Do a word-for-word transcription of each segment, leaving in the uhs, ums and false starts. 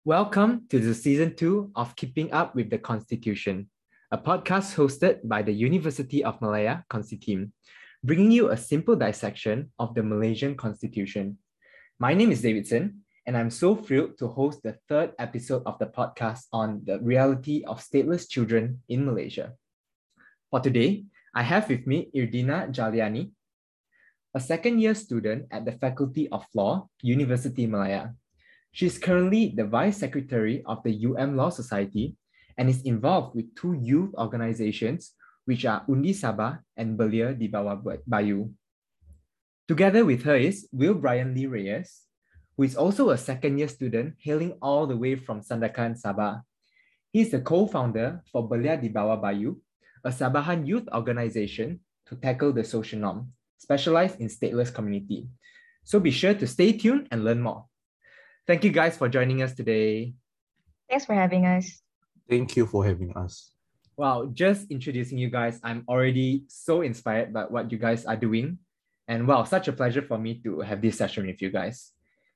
Welcome to the season two of Keeping Up with the Constitution, a podcast hosted by the University of Malaya Constitute, bringing you a simple dissection of the Malaysian Constitution. My name is Davidson, and I'm so thrilled to host the third episode of the podcast on the reality of stateless children in Malaysia. For today, I have with me Irdina Jaliani, a second-year student at the Faculty of Law, University Malaya. She is currently the Vice Secretary of the U M Law Society and is involved with two youth organizations, which are Undi Sabah and Belia di Bawah Bayu. Together with her is Will Brian Lee Reyes, who is also a second-year student hailing all the way from Sandakan, Sabah. He is the co-founder for Belia di Bawah Bayu, a Sabahan youth organization to tackle the social norm, specialized in stateless community. So be sure to stay tuned and learn more. Thank you guys for joining us today. Thanks for having us. Thank you for having us. Wow, just introducing you guys, I'm already so inspired by what you guys are doing. And wow, such a pleasure for me to have this session with you guys.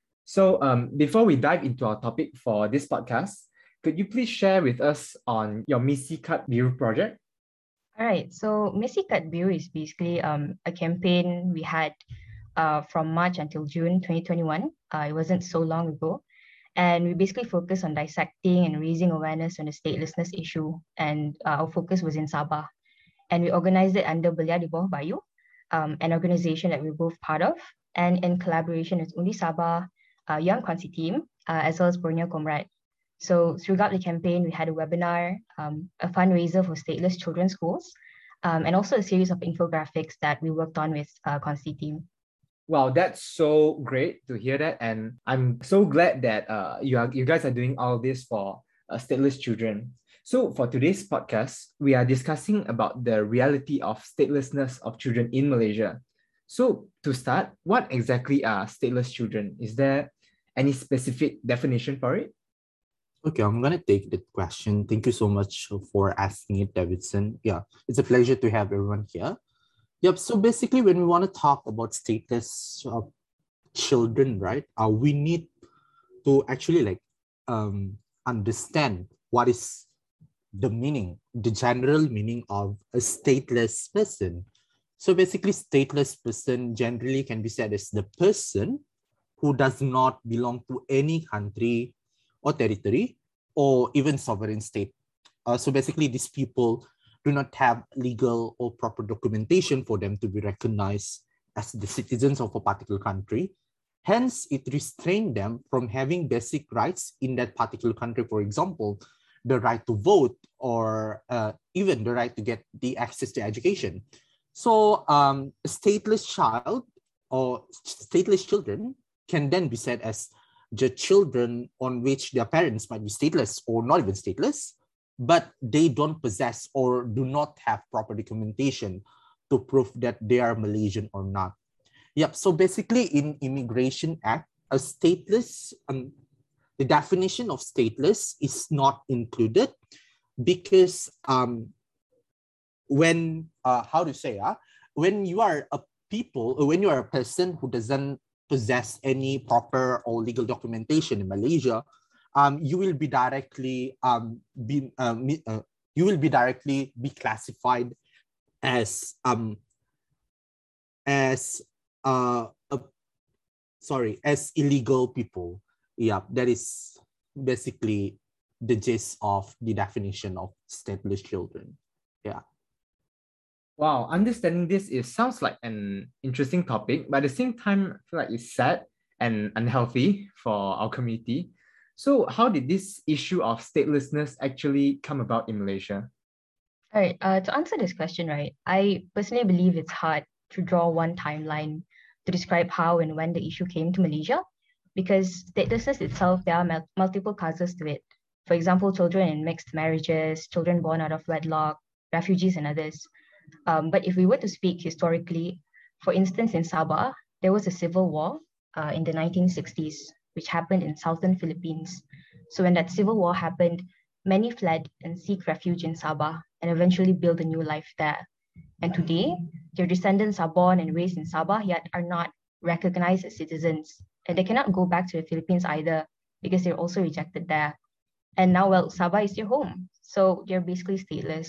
So um, before we dive into our topic for this podcast, could you please share with us on your Misi Kat Biru project? All right, so Misi Kat Biru is basically um, a campaign we had uh, from March until June twenty twenty-one. Uh, it wasn't so long ago. And we basically focused on dissecting and raising awareness on the statelessness issue. And uh, our focus was in Sabah. And we organized it under Belia di Bawah Bayu, um, an organization that we're both part of, and in collaboration with Undi Sabah, uh, Young Consi team, uh, as well as Borneo Comrade. So throughout the campaign, we had a webinar, um, a fundraiser for stateless children's schools, um, and also a series of infographics that we worked on with uh, Consi team. Wow, that's so great to hear that. And I'm so glad that uh, you, are, you guys are doing all this for uh, stateless children. So for today's podcast, we are discussing about the reality of statelessness of children in Malaysia. So to start, what exactly are stateless children? Is there any specific definition for it? Okay, I'm going to take that question. Thank you so much for asking it, Davidson. Yeah, it's a pleasure to have everyone here. Yep, so basically when we want to talk about stateless uh, children, right, uh, we need to actually like um, understand what is the meaning, the general meaning of a stateless person. So basically stateless person generally can be said as the person who does not belong to any country or territory or even sovereign state. Uh, so basically these people do not have legal or proper documentation for them to be recognized as the citizens of a particular country. Hence, it restrains them from having basic rights in that particular country. For example, the right to vote or uh, even the right to get the access to education. So um, a stateless child or stateless children can then be said as the children on which their parents might be stateless or not even stateless, but they don't possess or do not have proper documentation to prove that they are Malaysian or not. Yep, so basically in Immigration Act, a stateless, um, the definition of stateless is not included because um, when, uh, how to say, uh, when you are a people, or when you are a person who doesn't possess any proper or legal documentation in Malaysia, Um, you will be directly um, be um, uh, you will be directly be classified as um as uh, a, sorry as illegal people. Yeah, that is basically the gist of the definition of stateless children. Yeah. Wow, understanding this is sounds like an interesting topic, but at the same time, I feel like it's sad and unhealthy for our community. So how did this issue of statelessness actually come about in Malaysia? All right, uh, to answer this question, right, I personally believe it's hard to draw one timeline to describe how and when the issue came to Malaysia, because statelessness itself, there are mul- multiple causes to it. For example, children in mixed marriages, children born out of wedlock, refugees and others. Um, but if we were to speak historically, for instance, in Sabah, there was a civil war uh, in the nineteen sixties, which happened in southern Philippines. So when that civil war happened, many fled and seek refuge in Sabah and eventually build a new life there. And today, their descendants are born and raised in Sabah, yet are not recognized as citizens. And they cannot go back to the Philippines either because they're also rejected there. And now, well, Sabah is their home. So they're basically stateless.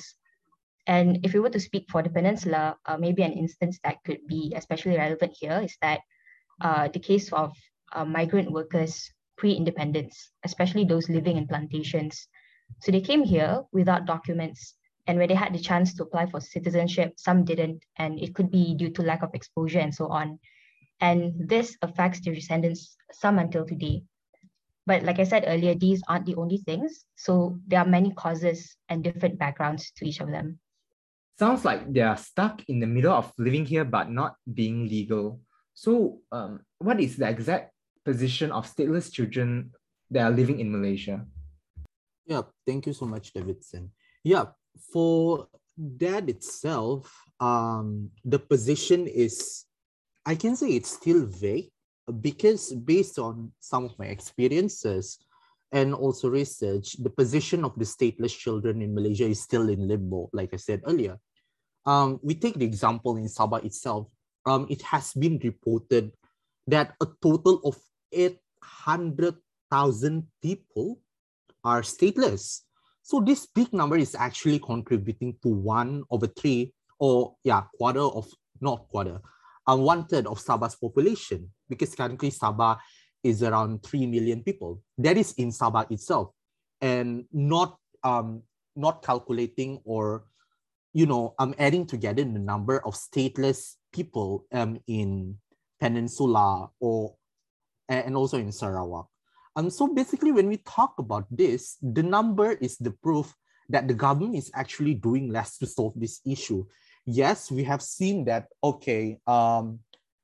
And if we were to speak for the peninsula, uh, maybe an instance that could be especially relevant here is that uh, the case of uh, migrant workers pre-independence, especially those living in plantations. So they came here without documents, and when they had the chance to apply for citizenship, some didn't, and it could be due to lack of exposure and so on. And this affects the descendants, some until today. But like I said earlier, these aren't the only things. So there are many causes and different backgrounds to each of them. Sounds like they are stuck in the middle of living here but not being legal. So um, what is the exact position of stateless children that are living in Malaysia? Yeah, thank you so much, Davidson. Yeah, for that itself, um, the position is, I can say it's still vague, because based on some of my experiences and also research, the position of the stateless children in Malaysia is still in limbo, like I said earlier. Um, we take the example in Sabah itself. Um, it has been reported that a total of eight hundred thousand people are stateless. So this big number is actually contributing to one over three, or yeah, quarter of, not quarter, um, one third of Sabah's population, because currently Sabah is around three million people. That is in Sabah itself, and not um, not calculating or, you know, um, adding together the number of stateless people um, in Peninsula or and also in Sarawak. Um, so basically, when we talk about this, the number is the proof that the government is actually doing less to solve this issue. Yes, we have seen that, okay, um,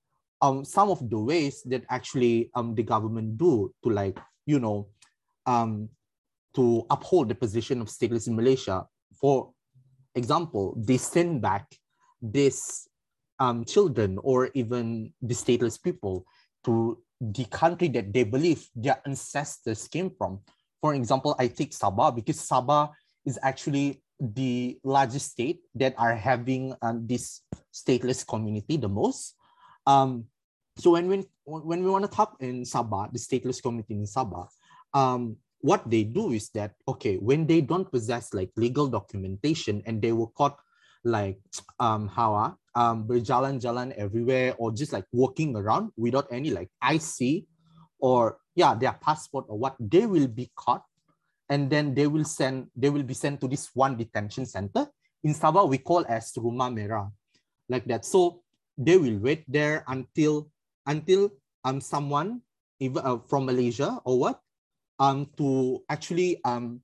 um, some of the ways that actually um, the government do to, like, you know, um, to uphold the position of stateless in Malaysia. For example, they send back these um, children or even the stateless people to the country that they believe their ancestors came from. For example, I take Sabah because Sabah is actually the largest state that are having um, this stateless community the most. Um, so when, when, when we want to talk in Sabah, the stateless community in Sabah, um, what they do is that, okay, when they don't possess like legal documentation and they were caught like um, how uh, um, berjalan-jalan everywhere or just like walking around without any like I C or yeah, their passport or what, they will be caught and then they will send, they will be sent to this one detention center. In Sabah, we call as Rumah Merah, like that. So they will wait there until until um someone even uh, from Malaysia or what um to actually um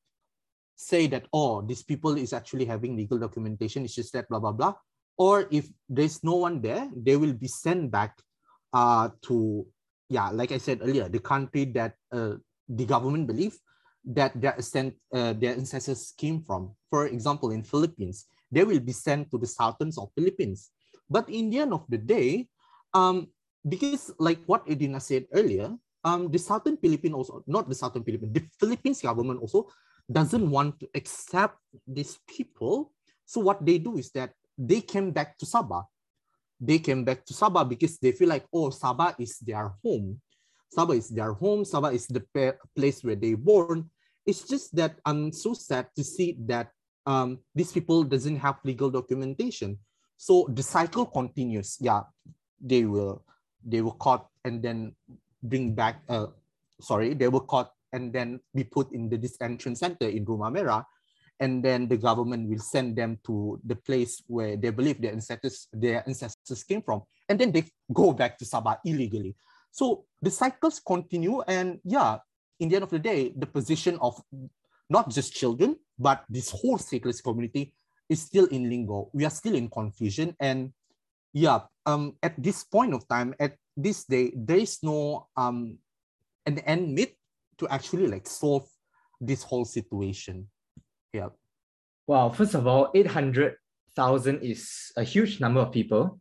say that, oh, these people is actually having legal documentation, it's just that blah blah blah. Or if there's no one there, they will be sent back uh to, yeah, like I said earlier, the country that uh, the government believe that their ascent, uh, their ancestors came from. For example, in Philippines, they will be sent to the southern of Philippines. But in the end of the day, um, because like what Edina said earlier, um, the southern Philippines also, not the southern Philippines, the Philippines government also doesn't want to accept these people. So what they do is that they came back to Sabah. They came back to Sabah because they feel like, oh, Sabah is their home. Sabah is their home. Sabah is the place where they born. It's just that I'm so sad to see that um, these people doesn't have legal documentation. So the cycle continues. Yeah, they will they were caught and then bring back. Uh, sorry, they were caught and then be put in the detention center in Rumah Merah, and then the government will send them to the place where they believe their ancestors their ancestors came from, and then they go back to Sabah illegally. So the cycles continue, and yeah, in the end of the day, the position of not just children, but this whole stateless community is still in limbo. We are still in confusion. And yeah, um, at this point of time, at this day, there is no um, an end meet to actually like solve this whole situation. Yeah. Wow, first of all, eight hundred thousand is a huge number of people.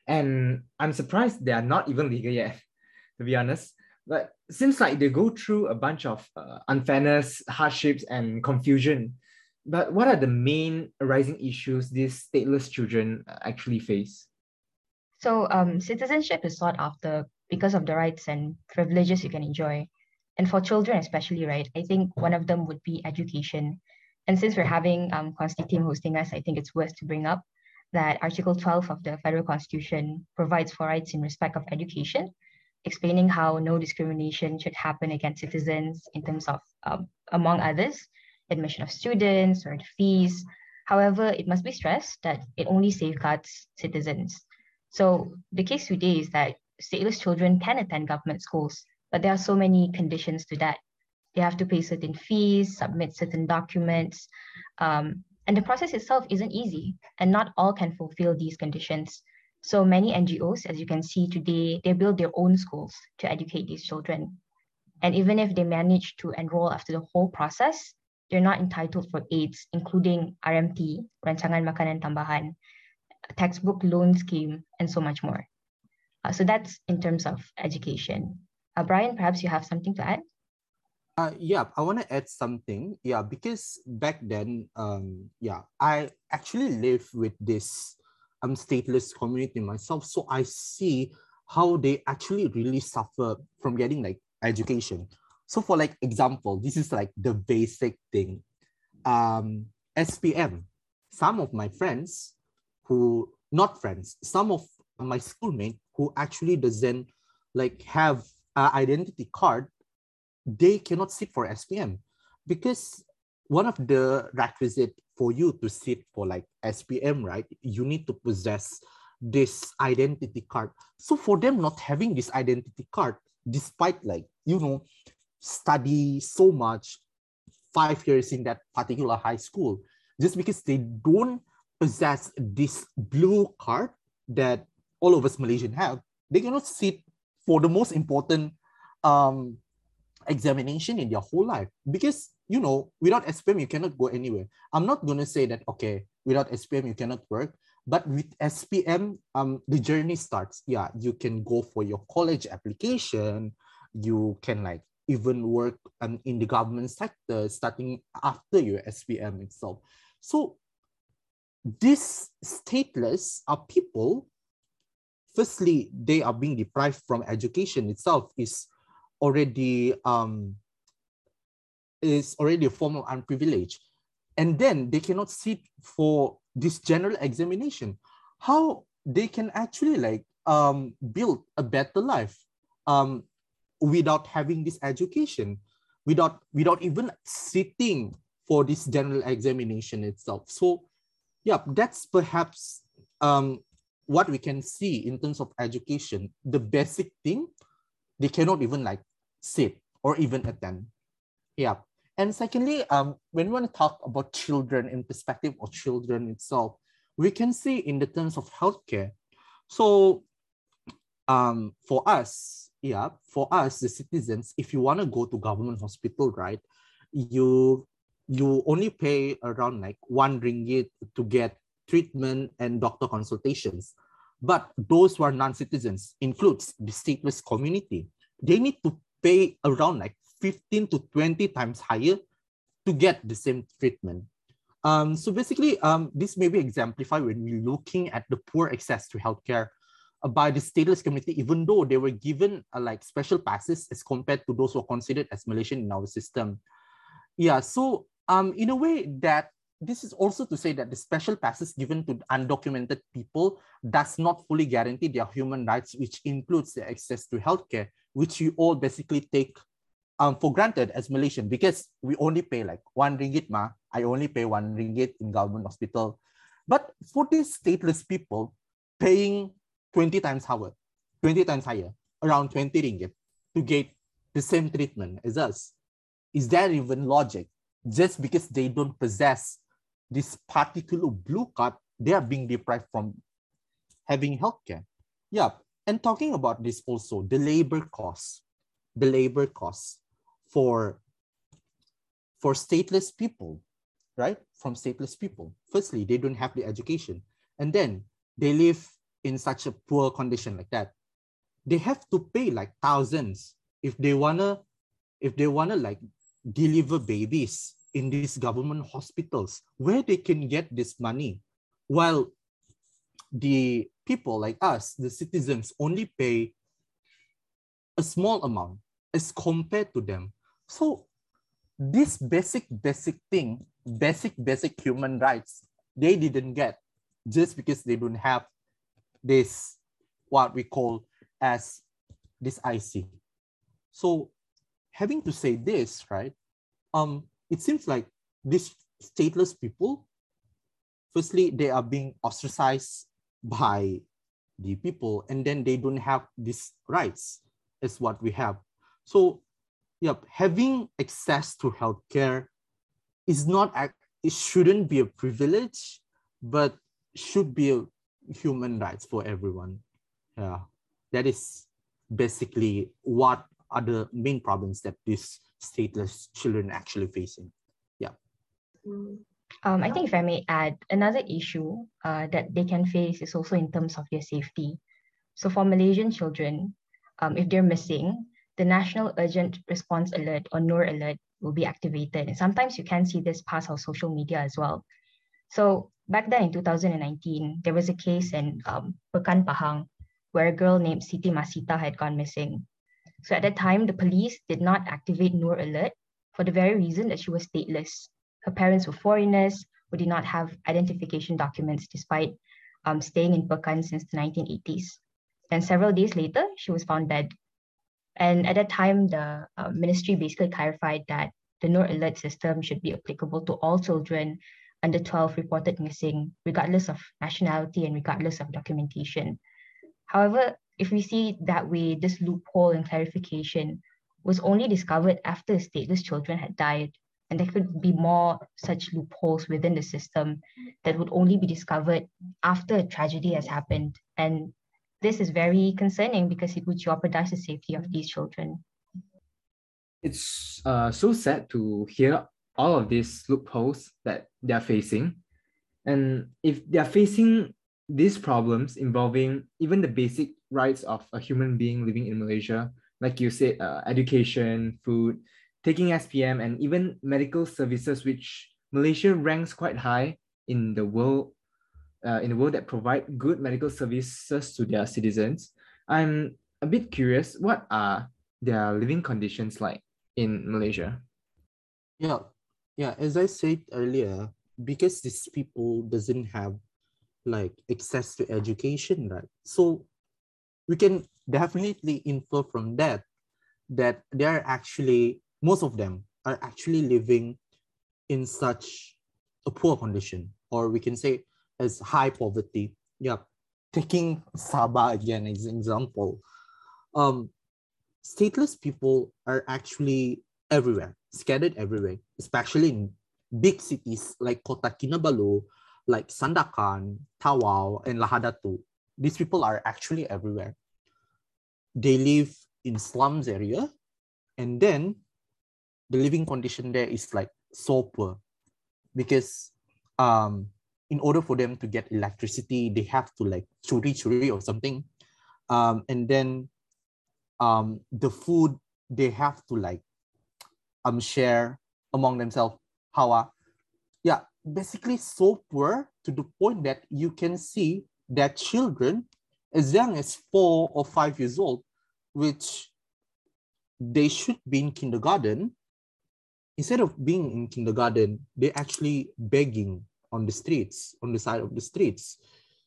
And I'm surprised they are not even legal yet, to be honest. But it seems like they go through a bunch of uh, unfairness, hardships, and confusion. But what are the main arising issues these stateless children actually face? So um, citizenship is sought after because of the rights and privileges you can enjoy. And for children especially, right, I think one of them would be education. And since we're having um, Consti team hosting us, I think it's worth to bring up that Article twelve of the Federal Constitution provides for rights in respect of education, explaining how no discrimination should happen against citizens in terms of, um, among others, admission of students or the fees. However, it must be stressed that it only safeguards citizens. So the case today is that stateless children can attend government schools, but there are so many conditions to that. They have to pay certain fees, submit certain documents, um, and the process itself isn't easy, and not all can fulfill these conditions. So many N G Os, as you can see today, they build their own schools to educate these children. And even if they manage to enroll after the whole process, they're not entitled for aids, including R M T, Rancangan Makanan Tambahan, textbook loan scheme, and so much more. Uh, so that's in terms of education. Uh, Brian, perhaps you have something to add? Uh, yeah, I want to add something. Yeah, because back then, um, yeah, I actually live with this um stateless community myself, so I see how they actually really suffer from getting like education. So for like example, this is like the basic thing. Um, S P M. Some of my friends who not friends, some of my schoolmates who actually doesn't like have an identity card, they cannot sit for S P M because one of the requisite for you to sit for like S P M, right? You need to possess this identity card. So for them not having this identity card, despite like, you know, study so much, five years in that particular high school, just because they don't possess this blue card that all of us Malaysian have, they cannot sit for the most important um, examination in their whole life. Because, you know, without S P M, you cannot go anywhere. I'm not going to say that, okay, without S P M, you cannot work. But with S P M, um, the journey starts. Yeah, you can go for your college application. You can like even work um, in the government sector starting after your S P M itself. So these stateless are people, firstly, they are being deprived from education itself is already um, is already a form of unprivilege. And then they cannot sit for this general examination. How they can actually like um, build a better life um, without having this education, without, without even sitting for this general examination itself. So yeah, that's perhaps um, what we can see in terms of education. The basic thing, they cannot even like sit or even attend. Yeah. And secondly, um, when we want to talk about children in perspective of children itself, we can see in the terms of healthcare. So um, for us, yeah, for us, the citizens, if you want to go to government hospital, right, you you only pay around like one ringgit to get treatment and doctor consultations. But those who are non-citizens, includes the stateless community, they need to pay around like fifteen to twenty times higher to get the same treatment. Um, so basically, um, this may be exemplified when we're looking at the poor access to healthcare uh, by the stateless community, even though they were given uh, like special passes as compared to those who are considered as Malaysian in our system. Yeah, so um, in a way that this is also to say that the special passes given to undocumented people does not fully guarantee their human rights, which includes the access to healthcare, which we all basically take um, for granted as Malaysian, because we only pay like one ringgit ma. I only pay one ringgit in government hospital. But for these stateless people, paying twenty times higher, twenty times higher, around twenty ringgit to get the same treatment as us. Is there even logic? Just because they don't possess this particular blue card, they are being deprived from having healthcare. Yeah, and talking about this also, the labor costs, the labor costs for, for stateless people, right? From stateless people. Firstly, they don't have the education. And then they live in such a poor condition like that. They have to pay like thousands if they wanna, if they wanna like deliver babies in these government hospitals, where they can get this money, while the people like us, the citizens, only pay a small amount. as compared to them. So this basic, basic thing, basic, basic human rights, they didn't get just because they don't have this, what we call as this I C. So having to say this, right, um, it seems like these stateless people, firstly, they are being ostracized by the people, and then they don't have these rights as what we have. So, yep, having access to healthcare is not, it shouldn't be a privilege, but should be a human rights for everyone. Yeah, that is basically what are the main problems that these stateless children actually facing. Yeah. Um, I think if I may add, another issue uh, that they can face is also in terms of their safety. So for Malaysian children, um, if they're missing, the National Urgent Response Alert or NUR alert will be activated. And sometimes you can see this pass our social media as well. So back then in two thousand nineteen, there was a case in um, Pekan Pahang where a girl named Siti Masita had gone missing. So at that time, the police did not activate NUR alert for the very reason that she was stateless. Her parents were foreigners who did not have identification documents despite um, staying in Pekan since the nineteen eighties. And several days later, she was found dead. And at that time, the uh, ministry basically clarified that the NUR alert system should be applicable to all children under twelve reported missing, regardless of nationality and regardless of documentation. However, if we see that way, this loophole in clarification was only discovered after stateless children had died. And there could be more such loopholes within the system that would only be discovered after a tragedy has happened. And this is very concerning because it would jeopardize the safety of these children. It's uh, so sad to hear all of these loopholes that they're facing. And if they're facing these problems involving even the basic rights of a human being living in Malaysia, like you said, uh, education, food, taking S P M, and even medical services, which Malaysia ranks quite high in the world, uh, in the world that provide good medical services to their citizens. I'm a bit curious, what are their living conditions like in Malaysia? Yeah, yeah. As I said earlier, because these people doesn't have like access to education, right? So we can definitely infer from that that they are actually, most of them are actually living in such a poor condition, or we can say as high poverty. Yeah, taking Sabah again as an example, um, stateless people are actually everywhere, scattered everywhere, especially in big cities like Kota Kinabalu, like Sandakan, Tawau, and Lahadatu. These people are actually everywhere. They live in slums area, and then the living condition there is like so poor because um, in order for them to get electricity, they have to like churi churi or something. Um, and then um, the food they have to like um share among themselves. How uh, yeah, basically so poor to the point that you can see that children as young as four or five years old, which they should be in kindergarten, instead of being in kindergarten, they're actually begging on the streets, on the side of the streets,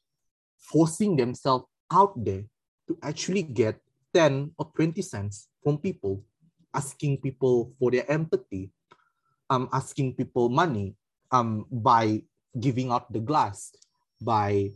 forcing themselves out there to actually get ten or twenty cents from people, asking people for their empathy, um, asking people money, um, by giving out the glass, by,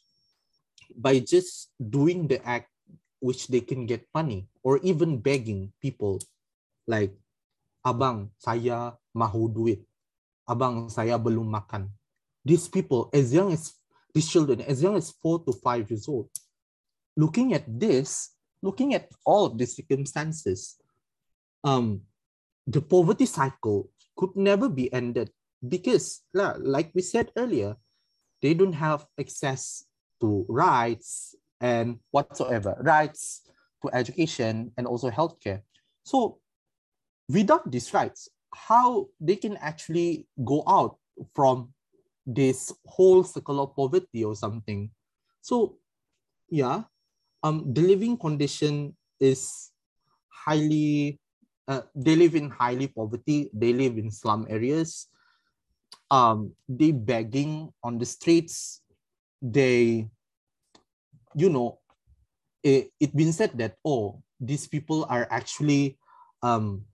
by just doing the act which they can get money, or even begging people like, abang, saya mahu duit. Abang, saya belum makan. These people, as young as, these children, as young as four to five years old, looking at this, looking at all of these circumstances, um, the poverty cycle could never be ended because, like we said earlier, they don't have access to rights and whatsoever, rights to education and also healthcare. So without these rights, how they can actually go out from this whole circle of poverty or something? So yeah, um, the living condition is highly uh, they live in highly poverty. They live in slum areas. Um, they begging on the streets. They, you know, it, it been said that, oh, these people are actually um,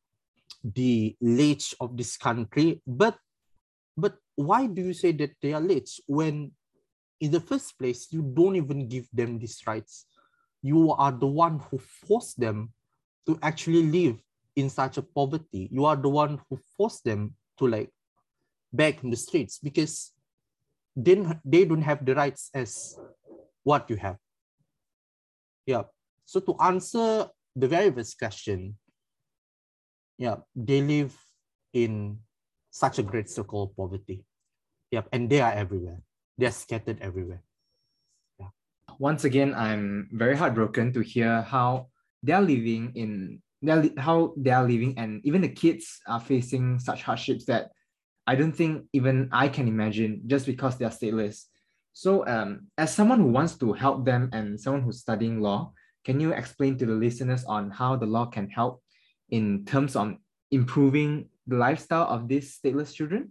the leech of this country. But but why do you say that they are leech when in the first place you don't even give them these rights? You are the one who forced them to actually live in such a poverty. You are the one who forced them to like beg in the streets because then they don't have the rights as what you have. Yeah. So to answer the very first question, yeah, they live in such a great circle of poverty. Yep, and they are everywhere. They're scattered everywhere. Yeah. Once again, I'm very heartbroken to hear how they're living in they're, li- how they are living, and even the kids are facing such hardships that I don't think even I can imagine just because they're stateless. So, um, as someone who wants to help them and someone who's studying law, can you explain to the listeners on how the law can help in terms of improving the lifestyle of these stateless children?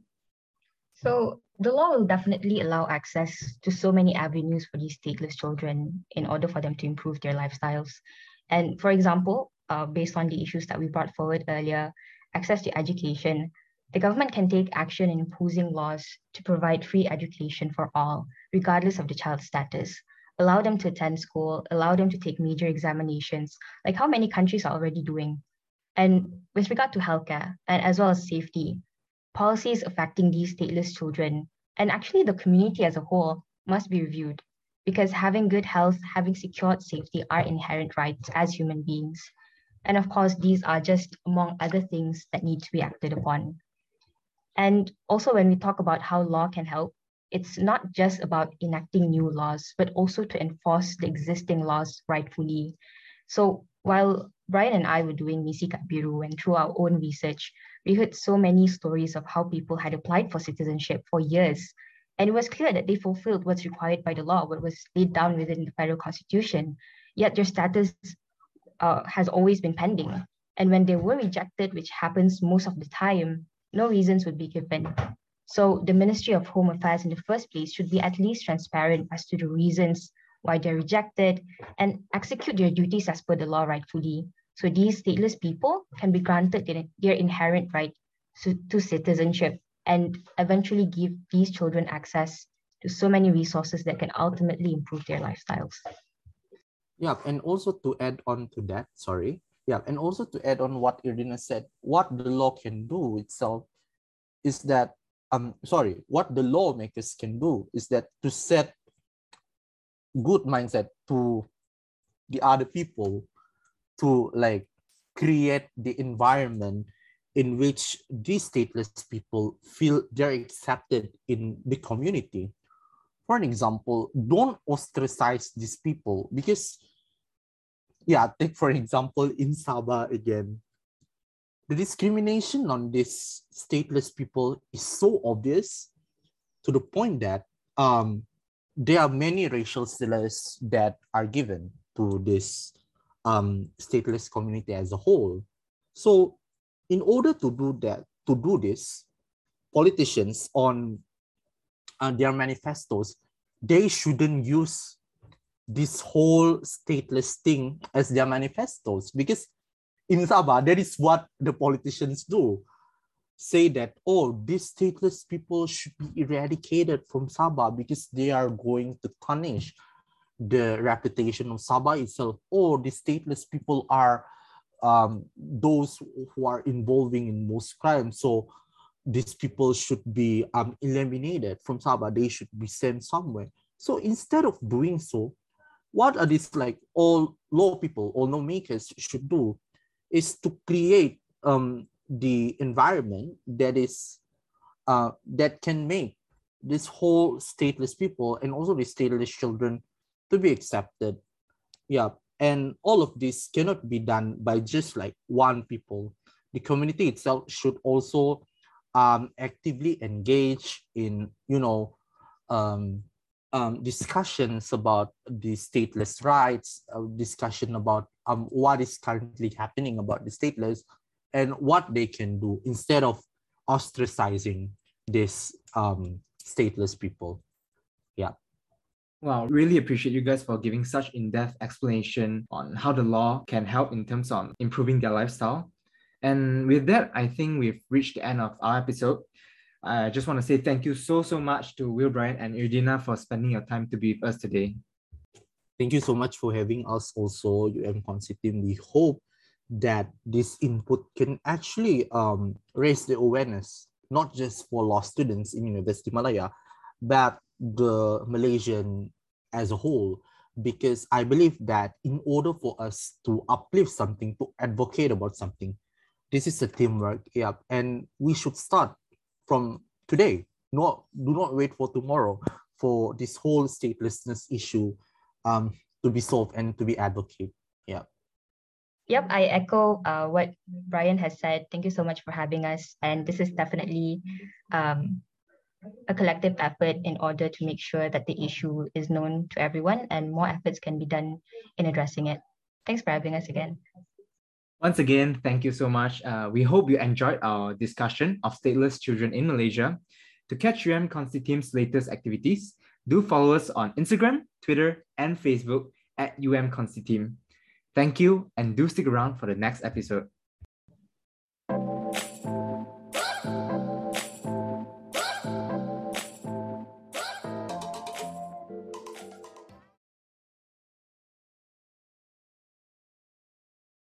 So the law will definitely allow access to so many avenues for these stateless children in order for them to improve their lifestyles. And for example, uh, based on the issues that we brought forward earlier, access to education, the government can take action in imposing laws to provide free education for all, regardless of the child's status. Allow them to attend school, allow them to take major examinations, like how many countries are already doing. And with regard to healthcare and as well as safety, policies affecting these stateless children and actually the community as a whole must be reviewed because having good health, having secured safety are inherent rights as human beings. And of course, these are just among other things that need to be acted upon. And also, when we talk about how law can help, it's not just about enacting new laws, but also to enforce the existing laws rightfully. So while Brian and I were doing Misi Kat Biru and through our own research, we heard so many stories of how people had applied for citizenship for years. And it was clear that they fulfilled what's required by the law, what was laid down within the federal constitution, yet their status uh, has always been pending. And when they were rejected, which happens most of the time, no reasons would be given. So the Ministry of Home Affairs in the first place should be at least transparent as to the reasons why they're rejected and execute their duties as per the law rightfully. So these stateless people can be granted their inherent right to, to citizenship and eventually give these children access to so many resources that can ultimately improve their lifestyles. Yeah, and also to add on to that, sorry. Yeah, and also to add on what Irina said, what the law can do itself is that, um, sorry, what the lawmakers can do is that to set good mindset to the other people to like create the environment in which these stateless people feel they're accepted in the community. For an example, don't ostracize these people because, yeah, take for example in Sabah again, the discrimination on these stateless people is so obvious to the point that um, there are many racial slurs that are given to this um, stateless community as a whole. So in order to do that, to do this, politicians on uh, their manifestos, they shouldn't use this whole stateless thing as their manifestos because in Sabah, that is what the politicians do. Say that, oh, these stateless people should be eradicated from Sabah because they are going to tarnish the reputation of Sabah itself. Oh, the stateless people are um, those who are involving in most crimes. So these people should be um, eliminated from Sabah. They should be sent somewhere. So instead of doing so, what are these like all law people, all lawmakers should do is to create um, the environment that is uh, that can make this whole stateless people and also the stateless children to be accepted. Yeah, and all of this cannot be done by just like one people. The community itself should also um, actively engage in, you know, um, um, discussions about the stateless rights, uh, discussion about um, what is currently happening about the stateless and what they can do instead of ostracizing these um, stateless people. Yeah. Wow, really appreciate you guys for giving such in-depth explanation on how the law can help in terms of improving their lifestyle. And with that, I think we've reached the end of our episode. I just want to say thank you so, so much to Will Bryan and Irdina for spending your time to be with us today. Thank you so much for having us also, U M Consi team. We hope that this input can actually um, raise the awareness, not just for law students in University Malaya, but the Malaysian as a whole, because I believe that in order for us to uplift something, to advocate about something, this is a teamwork, yeah, and we should start from today. No, do not wait for tomorrow for this whole statelessness issue um, to be solved and to be advocated. Yeah. Yep, I echo uh, what Brian has said. Thank you so much for having us. And this is definitely um, a collective effort in order to make sure that the issue is known to everyone and more efforts can be done in addressing it. Thanks for having us again. Once again, thank you so much. Uh, we hope you enjoyed our discussion of stateless children in Malaysia. To catch U M Consi Team's latest activities, do follow us on Instagram, Twitter, and Facebook at U M Consi Team. Thank you, and do stick around for the next episode.